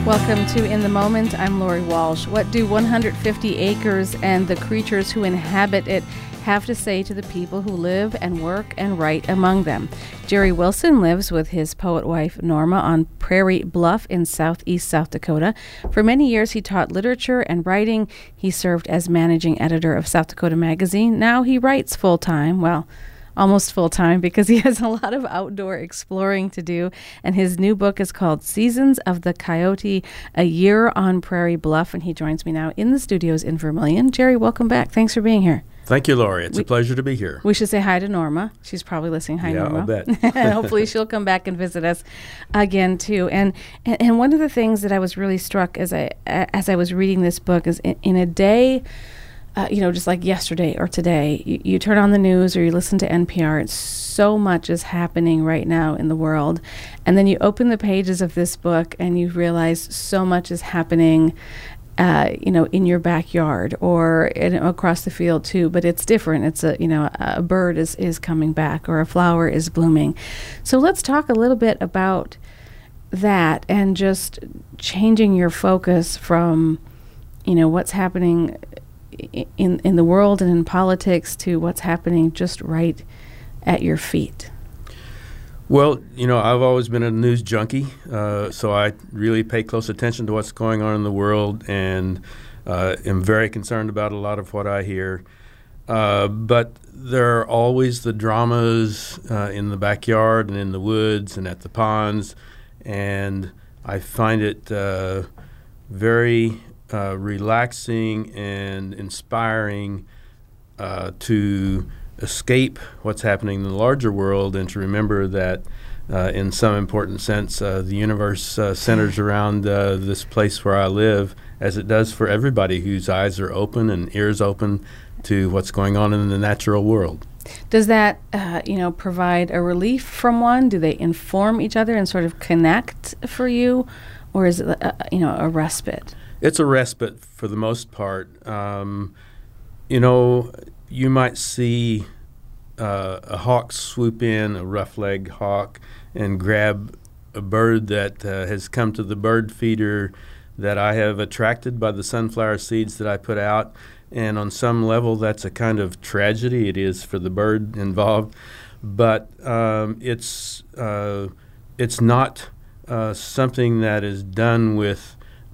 Welcome to In the Moment. I'm Lori Walsh. What do 150 acres and the creatures who inhabit it have to say to the people who live and work and write among them? Jerry Wilson lives with his poet wife Norma on Prairie Bluff in southeast South Dakota. For many years he taught literature and writing. He served as managing editor of South Dakota Magazine. Now he writes full-time. Well, almost full-time, because he has a lot of outdoor exploring to do. And his new book is called Seasons of the Coyote, A Year on Prairie Bluff. And he joins me now in the studios in Vermilion. Jerry, welcome back. Thanks for being here. Thank you, Lori. It's a pleasure to be here. We should say hi to Norma. She's probably listening. Hi, Norma. I'll bet. And hopefully she'll come back and visit us again, too. And one of the things that I was really struck as I was reading this book is in a day, just like yesterday or today, you turn on the news or you listen to NPR, so much is happening right now in the world. And then you open the pages of this book and you realize so much is happening in your backyard or across the field too, but it's different. It's a bird is coming back or a flower is blooming. So let's talk a little bit about that and just changing your focus from, what's happening in the world and in politics to what's happening just right at your feet. Well, I've always been a news junkie, so I really pay close attention to what's going on in the world and am very concerned about a lot of what I hear. But there are always the dramas in the backyard and in the woods and at the ponds, and I find it very relaxing and inspiring to escape what's happening in the larger world and to remember that in some important sense the universe centers around this place where I live, as it does for everybody whose eyes are open and ears open to what's going on in the natural world. Does that provide a relief from one? Do they inform each other and sort of connect for you, or is it a respite? It's a respite for the most part. You might see a hawk swoop in, a rough-legged hawk, and grab a bird that has come to the bird feeder that I have attracted by the sunflower seeds that I put out. And on some level, that's a kind of tragedy. It is for the bird involved. But it's not something that is done with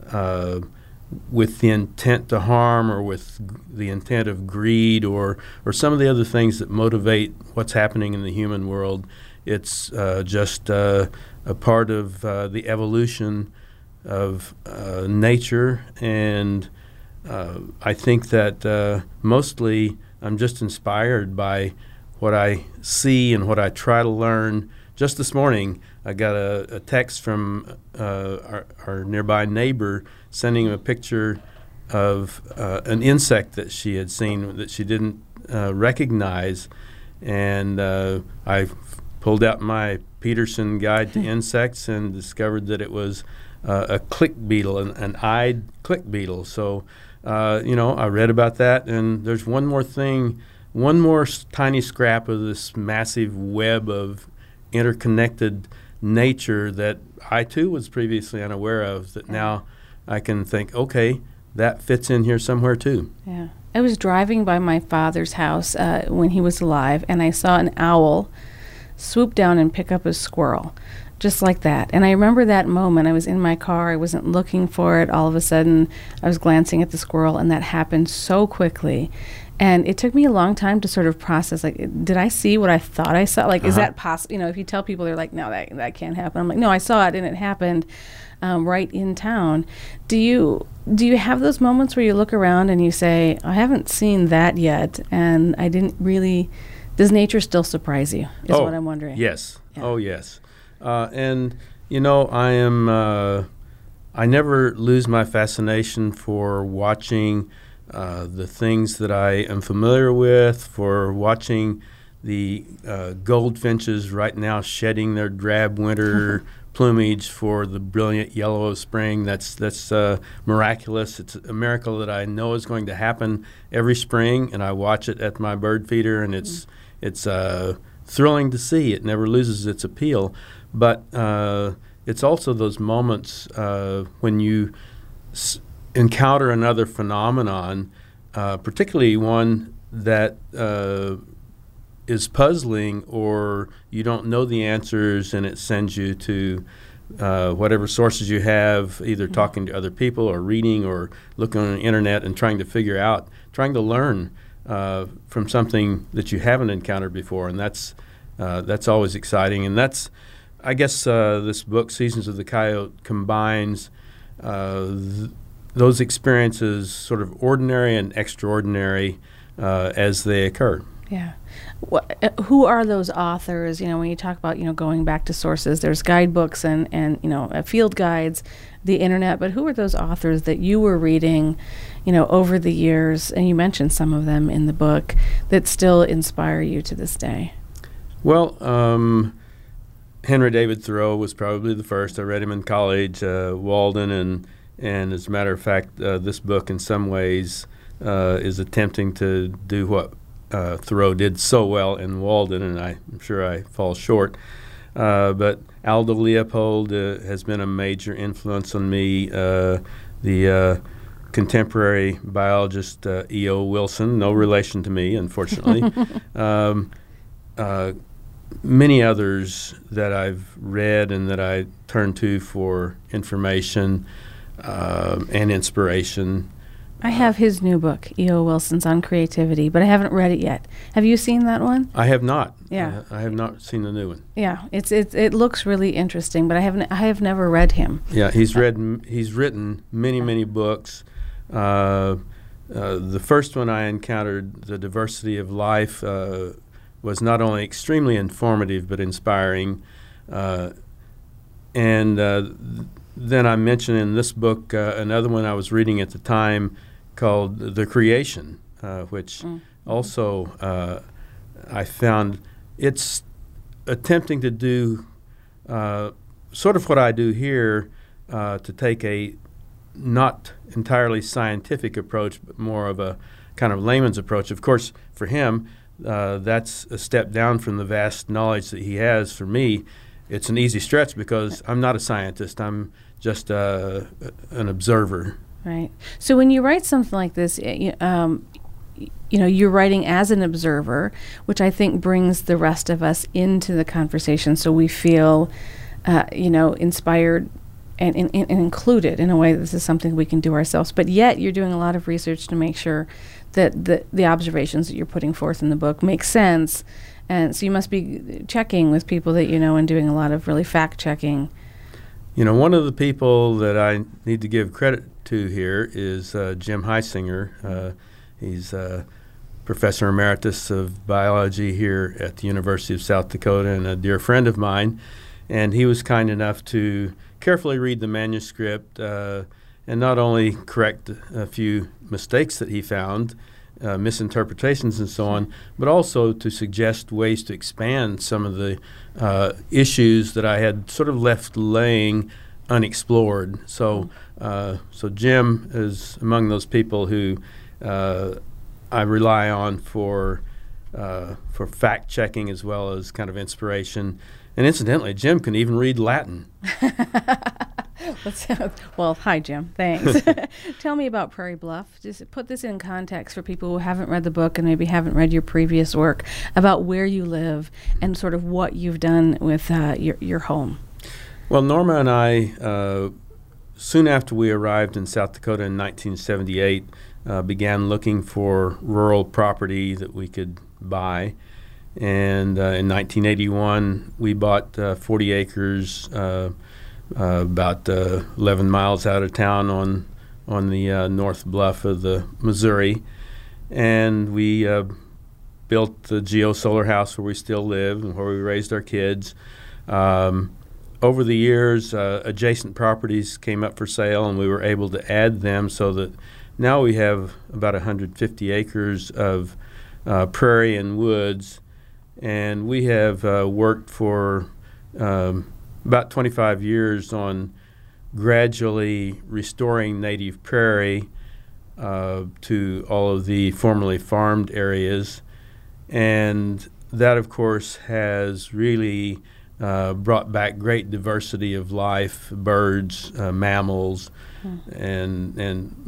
the intent to harm or with the intent of greed or some of the other things that motivate what's happening in the human world. It's just a part of the evolution of nature, and I think that mostly I'm just inspired by what I see and what I try to learn. Just this morning, I got a text from our nearby neighbor sending a picture of an insect that she had seen that she didn't recognize. And I pulled out my Peterson Guide to Insects and discovered that it was a click beetle, an eyed click beetle. So, I read about that, and there's one more thing, one more tiny scrap of this massive web of interconnected nature that I too was previously unaware of, that now I can think, okay, that fits in here somewhere too. Yeah. I was driving by my father's house when he was alive, and I saw an owl swoop down and pick up a squirrel, just like that. And I remember that moment. I was in my car. I wasn't looking for it. All of a sudden, I was glancing at the squirrel, and that happened so quickly. And it took me a long time to sort of process, like, did I see what I thought I saw? Like, is that possible? If you tell people, they're like, no, that can't happen. I'm like, no, I saw it, and it happened right in town. Do you have those moments where you look around and you say, I haven't seen that yet, and I didn't really, does nature still surprise you, is what I'm wondering. Yes. Yeah. Oh, yes. And, I never lose my fascination for watching the things that I am familiar with, for watching the goldfinches right now shedding their drab winter plumage for the brilliant yellow of spring. That's miraculous. It's a miracle that I know is going to happen every spring, and I watch it at my bird feeder, and it's thrilling to see. It never loses its appeal. But it's also those moments when you encounter another phenomenon, particularly one that is puzzling, or you don't know the answers, and it sends you to whatever sources you have, either talking to other people or reading or looking on the internet and trying to learn from something that you haven't encountered before, and that's always exciting. And that's, I guess, this book, Seasons of the Coyote, combines those experiences, sort of ordinary and extraordinary, as they occur. Yeah. Who are those authors? When you talk about, going back to sources, there's guidebooks and field guides, the internet, but who are those authors that you were reading, over the years, and you mentioned some of them in the book, that still inspire you to this day? Well, Henry David Thoreau was probably the first. I read him in college, Walden, and as a matter of fact, this book in some ways is attempting to do what Thoreau did so well in Walden, and I'm sure I fall short. But Aldo Leopold has been a major influence on me. The contemporary biologist E.O. Wilson, no relation to me, unfortunately. Many others that I've read and that I turn to for information and inspiration. I have his new book, E.O. Wilson's on Creativity, but I haven't read it yet. Have you seen that one? I have not. Yeah, I have not seen the new one. Yeah, it looks really interesting, but I have never read him. Yeah, he's written many books. The first one I encountered, The Diversity of Life, was not only extremely informative but inspiring. Then I mentioned in this book another one I was reading at the time called The Creation, which also I found it's attempting to do sort of what I do here, to take a not entirely scientific approach, but more of a kind of layman's approach. Of course, for him, that's a step down from the vast knowledge that he has. For me, it's an easy stretch because I'm not a scientist. I'm just an observer. Right. So when you write something like this, you're writing as an observer, which I think brings the rest of us into the conversation, so we feel, inspired and included in a way that this is something we can do ourselves. But yet you're doing a lot of research to make sure that the observations that you're putting forth in the book make sense. And so you must be checking with people that you know and doing a lot of really fact-checking. One of the people that I need to give credit to here is Jim Heisinger. He's professor emeritus of biology here at the University of South Dakota and a dear friend of mine. And he was kind enough to carefully read the manuscript and not only correct a few mistakes that he found, misinterpretations and so on, but also to suggest ways to expand some of the issues that I had sort of left laying unexplored. So Jim is among those people who I rely on for fact checking as well as kind of inspiration. And incidentally, Jim can even read Latin. Well, hi, Jim. Thanks. Tell me about Prairie Bluff. Just put this in context for people who haven't read the book and maybe haven't read your previous work, about where you live and sort of what you've done with your home. Well, Norma and I, soon after we arrived in South Dakota in 1978, began looking for rural property that we could buy. And in 1981, we bought 40 acres about 11 miles out of town on the north bluff of the Missouri. And we built the Geo-Solar house where we still live and where we raised our kids. Over the years, adjacent properties came up for sale, and we were able to add them so that now we have about 150 acres of prairie and woods. And we have worked for about 25 years on gradually restoring native prairie to all of the formerly farmed areas. And that, of course, has really brought back great diversity of life, birds, mammals, and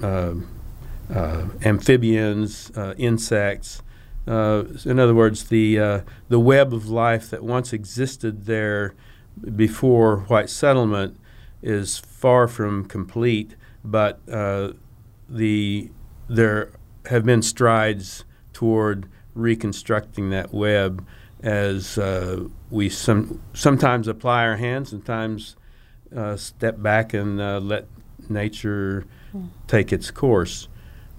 amphibians, insects. In other words, the web of life that once existed there before white settlement is far from complete, but there have been strides toward reconstructing that web as we sometimes apply our hands, sometimes step back and let nature take its course.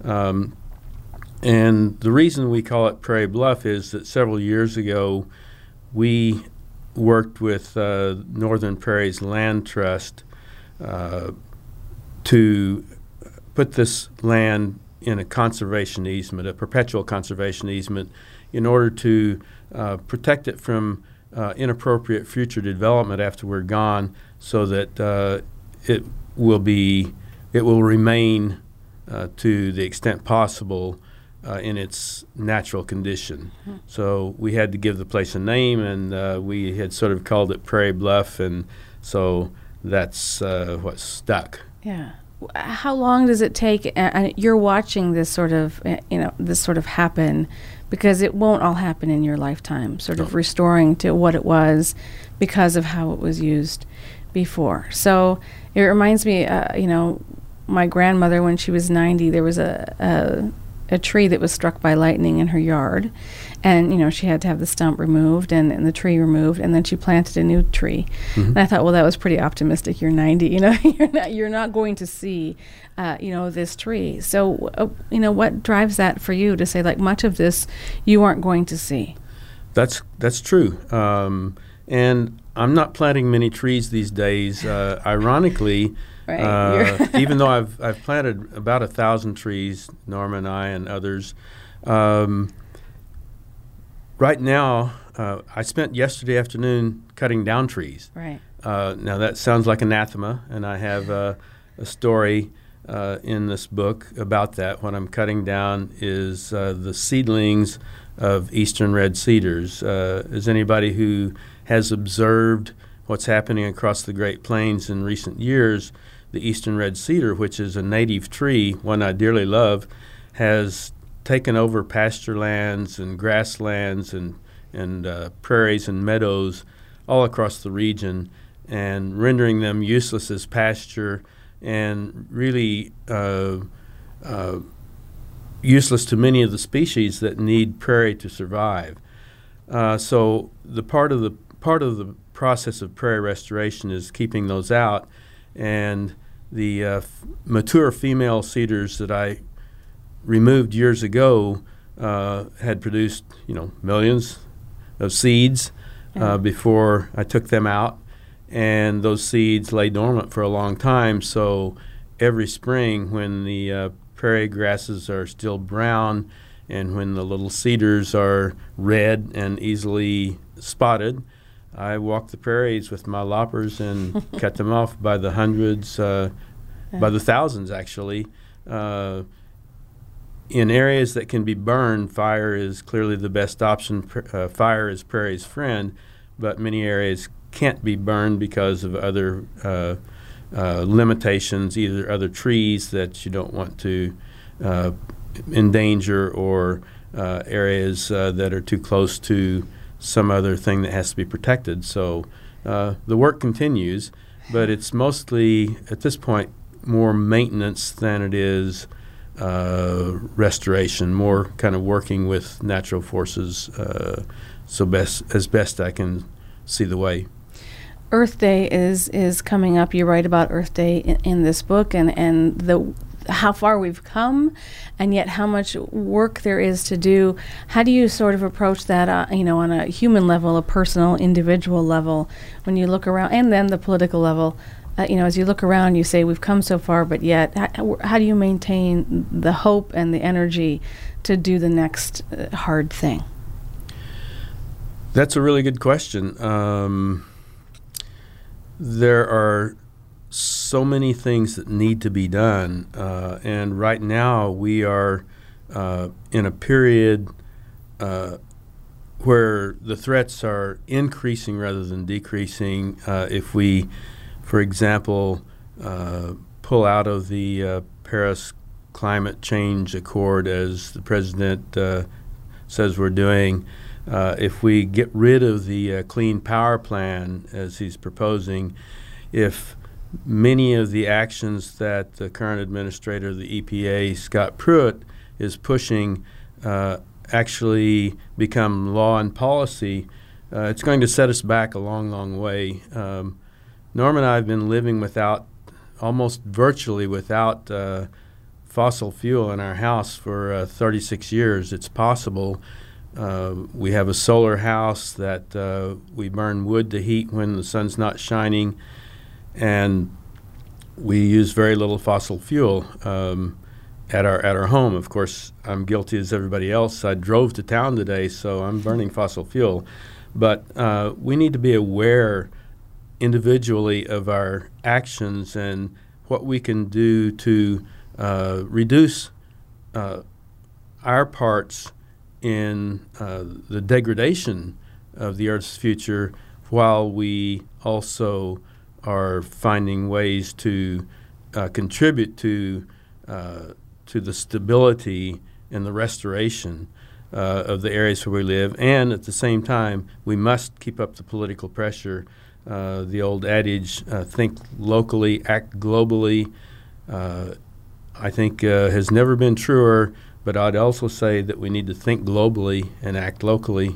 And the reason we call it Prairie Bluff is that several years ago we worked with Northern Prairie's Land Trust to put this land in a conservation easement, a perpetual conservation easement, in order to protect it from inappropriate future development after we're gone, so that it will remain to the extent possible in its natural condition. So we had to give the place a name, and we had sort of called it Prairie Bluff, and so that's what stuck. Yeah. How long does it take? You're watching this sort of, happen, because it won't all happen in your lifetime. Sort of restoring to what it was because of how it was used before. So it reminds me, my grandmother, when she was 90, there was a tree that was struck by lightning in her yard, and she had to have the stump removed and the tree removed, and then she planted a new tree. And I thought, well, that was pretty optimistic. You're 90, you're not going to see this tree. So what drives that for you to say, like, much of this you aren't going to see? That's true. And I'm not planting many trees these days. Ironically, right. Even though I've planted about 1,000 trees, Norma and I and others. Right now, I spent yesterday afternoon cutting down trees. Right. Now that sounds like anathema, and I have a story in this book about that. What I'm cutting down is the seedlings of eastern red cedars. As anybody who has observed what's happening across the Great Plains in recent years, the eastern red cedar, which is a native tree, one I dearly love, has taken over pasture lands and grasslands and prairies and meadows all across the region, and rendering them useless as pasture and really useless to many of the species that need prairie to survive. So the part of the process of prairie restoration is keeping those out, and the mature female cedars that I removed years ago had produced millions of seeds before I took them out, and those seeds lay dormant for a long time. So every spring, when the prairie grasses are still brown and when the little cedars are red and easily spotted, I walk the prairies with my loppers and cut them off by the hundreds, by the thousands actually. In areas that can be burned, fire is clearly the best option. Fire is prairie's friend, but many areas can't be burned because of other limitations, either other trees that you don't want to endanger, or areas that are too close to some other thing that has to be protected. So the work continues, but it's mostly, at this point, more maintenance than it is restoration, more kind of working with natural forces as best I can see the way. Earth Day is coming up. You write about Earth Day in this book, and the how far we've come, and yet how much work there is to do. How do you sort of approach that, on a human level, a personal, individual level, when you look around, and then the political level? As you look around, you say we've come so far, but yet, how do you maintain the hope and the energy to do the next hard thing? That's a really good question. There are so many things that need to be done, and right now we are in a period where the threats are increasing rather than decreasing. If we, for example, pull out of the Paris Climate Change Accord, as the president says we're doing, if we get rid of the Clean Power Plan, as he's proposing, if many of the actions that the current administrator of the EPA, Scott Pruitt, is pushing actually become law and policy, it's going to set us back a long, long way. Norm and I have been living almost virtually without fossil fuel in our house for 36 years. It's possible. We have a solar house that we burn wood to heat when the sun's not shining, and we use very little fossil fuel at our home. Of course, I'm guilty as everybody else. I drove to town today, so I'm burning fossil fuel. But we need to be aware individually of our actions and what we can do to reduce our parts in the degradation of the Earth's future, while we also are finding ways to contribute to the stability and the restoration of the areas where we live. And at the same time, we must keep up the political pressure. The old adage, think locally, act globally, I think has never been truer, but I'd also say that we need to think globally and act locally.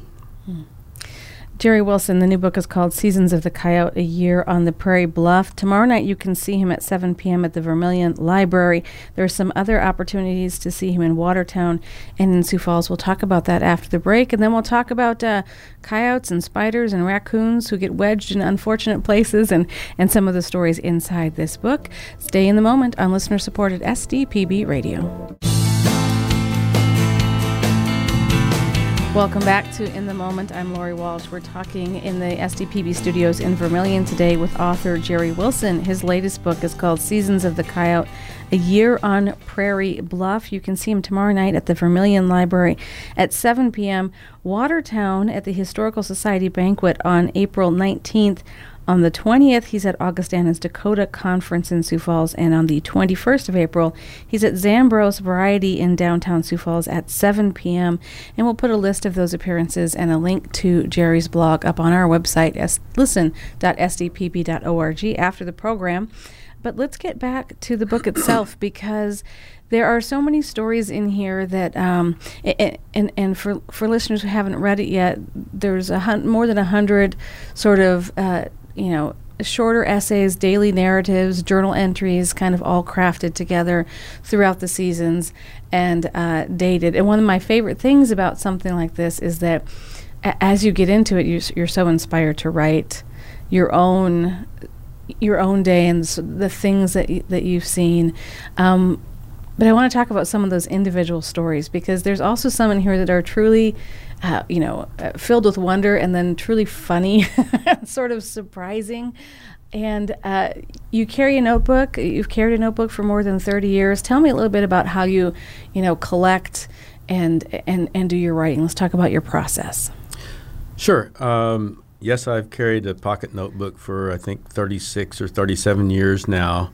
Jerry Wilson, the new book is called Seasons of the Coyote, A Year on the Prairie Bluff. Tomorrow night you can see him at 7 p.m. at the Vermilion Library. There are some other opportunities to see him in Watertown and in Sioux Falls. We'll talk about that after the break, and then we'll talk about coyotes and spiders and raccoons who get wedged in unfortunate places, and some of the stories inside this book. Stay in the moment on listener-supported SDPB Radio. Welcome back to In the Moment. I'm Lori Walsh. We're talking in the SDPB studios in Vermilion today with author Jerry Wilson. His latest book is called Seasons of the Coyote, A Year on Prairie Bluff. You can see him tomorrow night at the Vermilion Library at 7 p.m. Watertown at the Historical Society Banquet on April 19th. On the 20th, he's at Augustana's Dakota Conference in Sioux Falls, and on the 21st of April, he's at Zambros Variety in downtown Sioux Falls at 7 p.m., and we'll put a list of those appearances and a link to Jerry's blog up on our website, listen.sdpb.org, after the program. But let's get back to the book itself, because there are so many stories in here that, and for listeners who haven't read it yet, there's more than 100 sort of shorter essays, daily narratives, journal entries, kind of all crafted together throughout the seasons and dated. And one of my favorite things about something like this is that as you get into it, you're so inspired to write your own day and the things that you've seen. But I want to talk about some of those individual stories, because there's also some in here that are truly filled with wonder and then truly funny, sort of surprising. And you carry a notebook. You've carried a notebook for more than 30 years. Tell me a little bit about how you collect and do your writing. Let's talk about your process. Sure. Yes, I've carried a pocket notebook for, I think, 36 or 37 years now.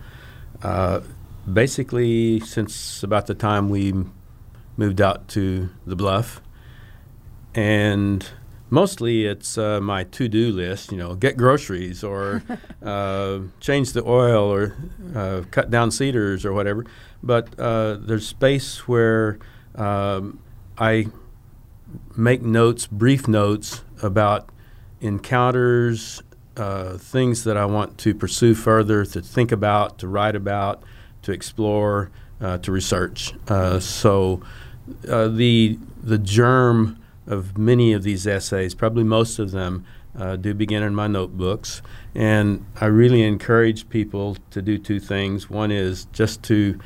Basically, since about the time we moved out to the Bluff. And mostly it's my to-do list, get groceries or change the oil or cut down cedars or whatever. But there's space where I make notes, brief notes about encounters, things that I want to pursue further, to think about, to write about, to explore, to research. So the germ of many of these essays, probably most of them, do begin in my notebooks. And I really encourage people to do two things. One is just to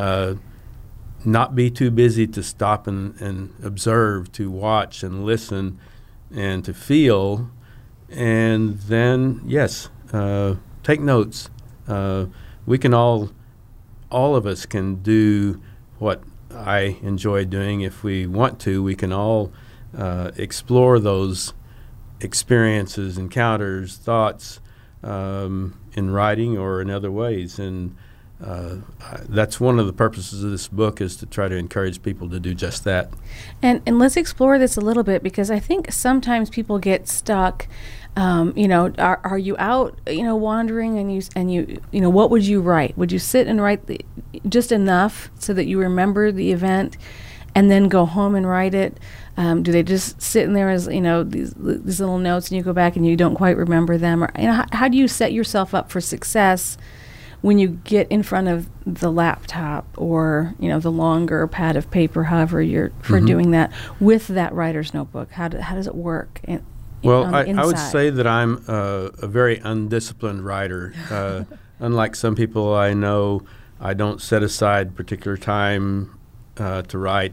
not be too busy to stop and observe, to watch and listen and to feel. And then, yes, take notes. We can all of us can do what I enjoy doing. If we want to, we can all explore those experiences, encounters, thoughts in writing or in other ways. And that's one of the purposes of this book, is to try to encourage people to do just that. And let's explore this a little bit, because I think sometimes people get stuck. Are you out, wandering, and you what would you write? Would you sit and write just enough so that you remember the event, and then go home and write it? Do they just sit in there as these little notes, and you go back and you don't quite remember them? Or how do you set yourself up for success when you get in front of the laptop or the longer pad of paper, however you're for doing that, with that writer's notebook? How does it work? Well, I would say that I'm a very undisciplined writer. Unlike some people I know, I don't set aside particular time to write.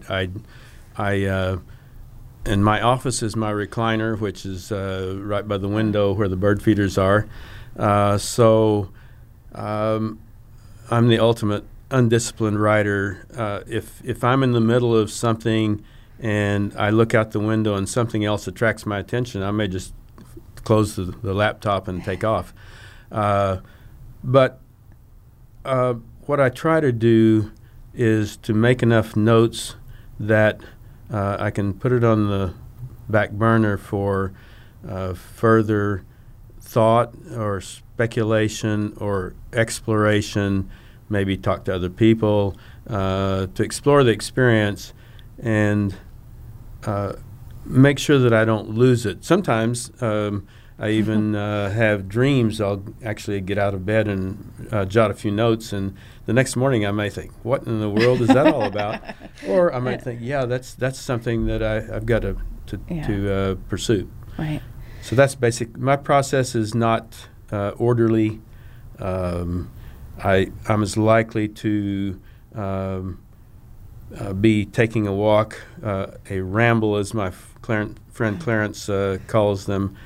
And my office is my recliner, which is right by the window where the bird feeders are. So I'm the ultimate undisciplined writer. If I'm in the middle of something and I look out the window and something else attracts my attention, I may just close the laptop and take off. But what I try to do is to make enough notes that I can put it on the back burner for further thought or speculation or exploration, maybe talk to other people, to explore the experience and make sure that I don't lose it. Sometimes I even have dreams. I'll actually get out of bed and jot a few notes, and the next morning I may think, what in the world is that all about? Or I might think, that's something that I've got to pursue. Right. So that's basic. My process is not orderly. I'm as likely to be taking a walk, a ramble, as my friend Clarence calls them,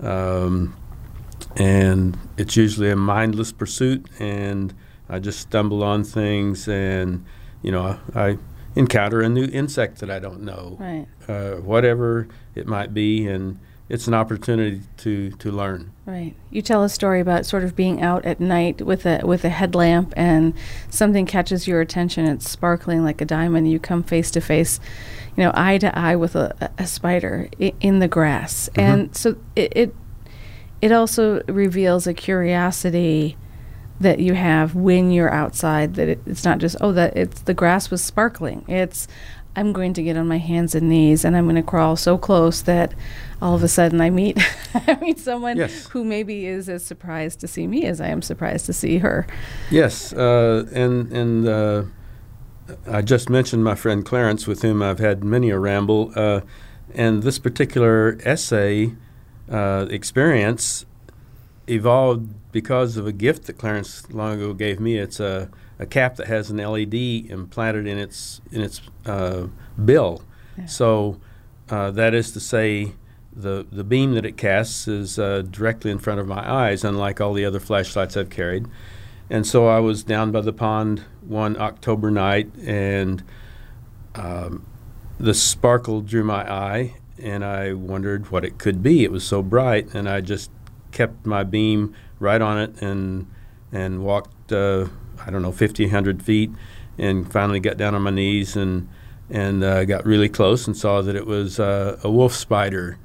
and it's usually a mindless pursuit, and I just stumble on things, and I encounter a new insect that I don't know, right. Whatever it might be, and it's an opportunity to learn. Right. You tell a story about sort of being out at night with a headlamp, and something catches your attention. It's sparkling like a diamond. You come face to face, eye to eye with a spider in the grass, and so it also reveals a curiosity that you have when you're outside. That it's not just the grass was sparkling. It's I'm going to get on my hands and knees, and I'm going to crawl so close that all of a sudden I meet someone who maybe is as surprised to see me as I am surprised to see her. Yes, and I just mentioned my friend Clarence, with whom I've had many a ramble, and this particular essay experience evolved because of a gift that Clarence long ago gave me. It's a cap that has an LED implanted in its bill. Yeah. So that is to say, the beam that it casts is directly in front of my eyes, unlike all the other flashlights I've carried. And so I was down by the pond one October night, and the sparkle drew my eye, and I wondered what it could be. It was so bright, and I just kept my beam right on it and walked 50, 100 feet, and finally got down on my knees and got really close and saw that it was a wolf spider.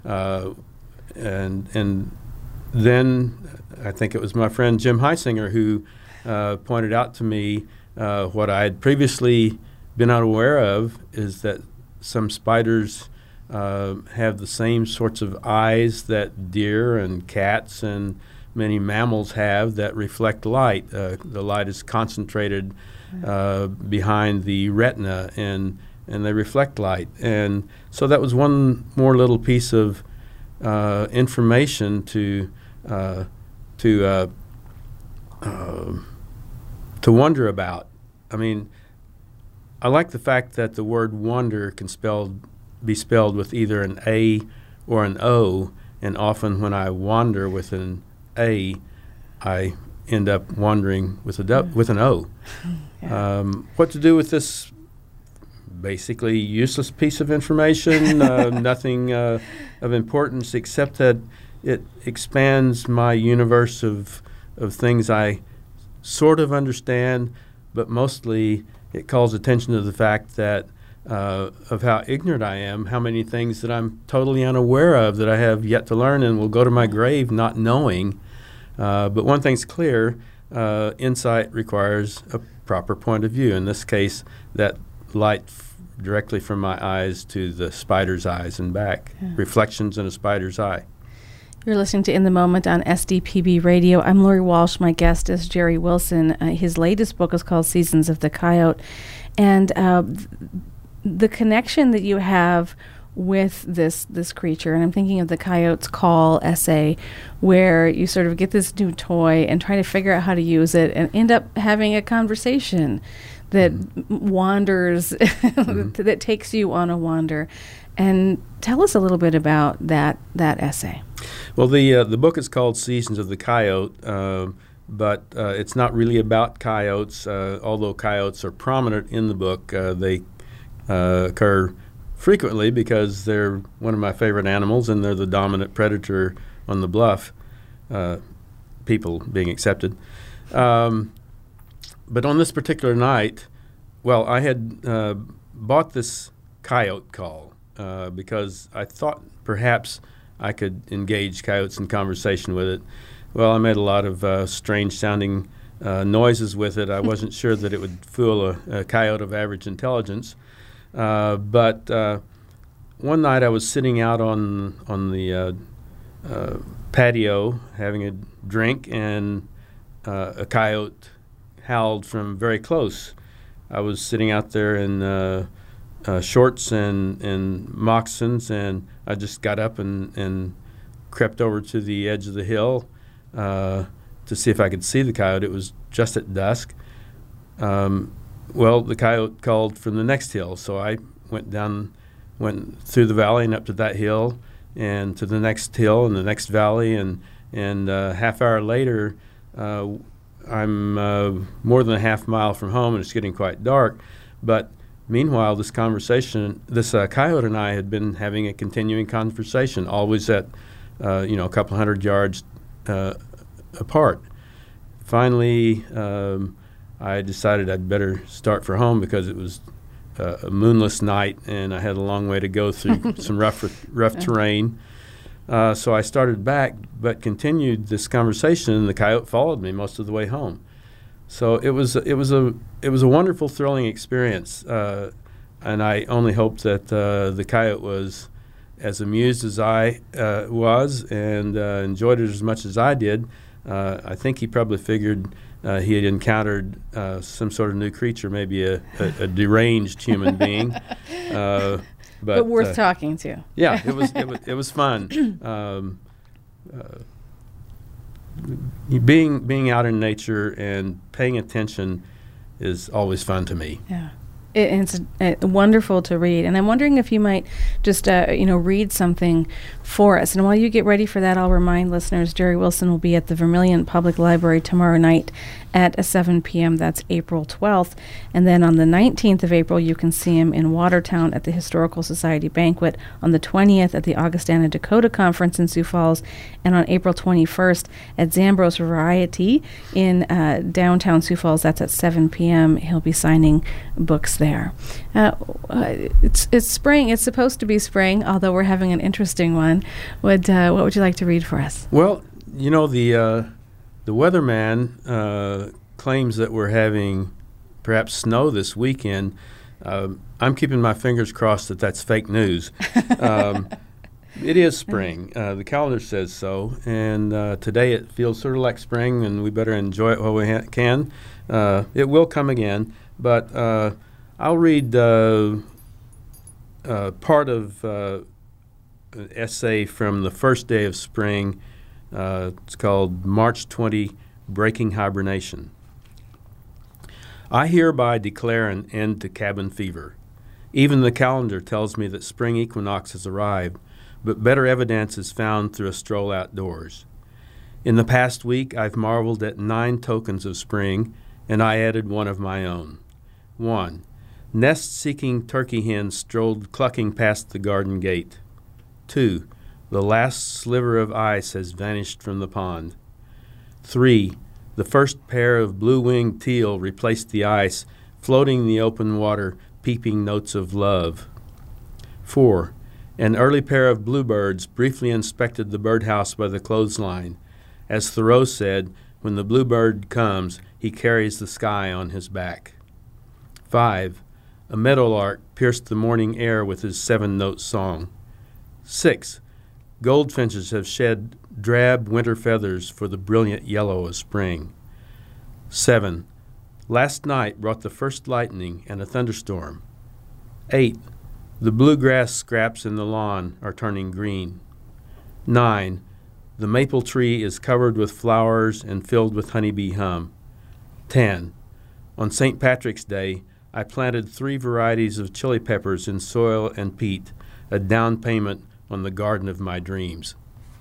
And then I think it was my friend Jim Heisinger who pointed out to me what I had previously been unaware of, is that some spiders have the same sorts of eyes that deer and cats and many mammals have, that reflect light. The light is concentrated behind the retina, and they reflect light. And so that was one more little piece of information to wonder about. I mean, I like the fact that the word wonder can be spelled with either an A or an O, and often when I wander with an A, I end up wandering with an O. Yeah. What to do with this basically useless piece of information, nothing of importance except that it expands my universe of things I sort of understand, but mostly it calls attention to the fact that of how ignorant I am, how many things that I'm totally unaware of that I have yet to learn and will go to my grave not knowing. But one thing's clear, insight requires a proper point of view. In this case, that light directly from my eyes to the spider's eyes and back, reflections in a spider's eye. You're listening to In the Moment on SDPB Radio. I'm Lori Walsh. My guest is Jerry Wilson. His latest book is called Seasons of the Coyote. And the connection that you have with this creature, and I'm thinking of the Coyote's Call essay, where you sort of get this new toy and try to figure out how to use it and end up having a conversation that wanders, that takes you on a wander. And tell us a little bit about that essay. Well, the book is called Seasons of the Coyote, but it's not really about coyotes, although coyotes are prominent in the book. They occur frequently because they're one of my favorite animals and they're the dominant predator on the bluff, people being accepted. But on this particular night, well, I had bought this coyote call because I thought perhaps I could engage coyotes in conversation with it. Well, I made a lot of strange-sounding noises with it. I wasn't sure that it would fool a coyote of average intelligence. But one night I was sitting out on the patio having a drink, and a coyote howled from very close. I was sitting out there in shorts and moccasins, and I just got up and crept over to the edge of the hill to see if I could see the coyote. It was just at dusk. Well, the coyote called from the next hill, so I went through the valley and up to that hill and to the next hill and the next valley, and half hour later, I'm more than a half mile from home, and it's getting quite dark. But meanwhile, this coyote and I had been having a continuing conversation, always at a couple hundred yards apart. Finally, I decided I'd better start for home because it was a moonless night and I had a long way to go through some rough terrain. So I started back, but continued this conversation, and the coyote followed me most of the way home. So it was a wonderful, thrilling experience, and I only hope that the coyote was as amused as I was and enjoyed it as much as I did. I think he probably figured he had encountered some sort of new creature, maybe a deranged human being. But worth talking to. Yeah, it was fun. Being out in nature and paying attention is always fun to me. Yeah. It's wonderful to read, and I'm wondering if you might just read something for us. And while you get ready for that, I'll remind listeners Jerry Wilson will be at the Vermilion Public Library tomorrow night at 7 p.m. That's April 12th. And then on the 19th of April, you can see him in Watertown at the Historical Society Banquet, on the 20th at the Augustana Dakota Conference in Sioux Falls, and on April 21st at Zambros Variety in downtown Sioux Falls. That's at 7 p.m. He'll be signing books there. It's spring. It's supposed to be spring, although we're having an interesting one. What would you like to read for us? Well, the weatherman claims that we're having perhaps snow this weekend. I'm keeping my fingers crossed that that's fake news. It is spring. The calendar says so, and today it feels sort of like spring, and we better enjoy it while we can. It will come again, but I'll read part of an essay from the first day of spring. It's called March 20, Breaking Hibernation. I hereby declare an end to cabin fever. Even the calendar tells me that spring equinox has arrived, but better evidence is found through a stroll outdoors. In the past week, I've marveled at 9 tokens of spring, and I added one of my own. 1. Nest-seeking turkey hens strolled clucking past the garden gate. 2. The last sliver of ice has vanished from the pond. 3. The first pair of blue-winged teal replaced the ice, floating in the open water, peeping notes of love. 4. An early pair of bluebirds briefly inspected the birdhouse by the clothesline. As Thoreau said, when the bluebird comes, he carries the sky on his back. 5. A meadowlark pierced the morning air with his 7-note song. 6. Goldfinches have shed drab winter feathers for the brilliant yellow of spring. 7. Last night brought the first lightning and a thunderstorm. 8. The bluegrass scraps in the lawn are turning green. 9. The maple tree is covered with flowers and filled with honeybee hum. 10. On St. Patrick's Day, I planted 3 varieties of chili peppers in soil and peat, a down payment on the garden of my dreams.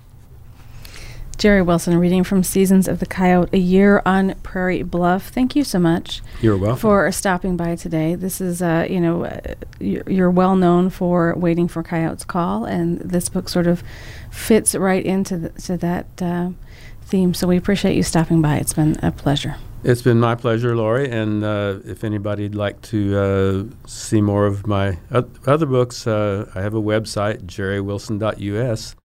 Jerry Wilson, reading from Seasons of the Coyote, A Year on Prairie Bluff. Thank you so much. You're welcome. For stopping by today. This is, you're well known for Waiting for Coyote's Call, and this book sort of fits right into that theme. So we appreciate you stopping by. It's been a pleasure. It's been my pleasure, Lori, and if anybody'd like to see more of my other books, I have a website, jerrywilson.us.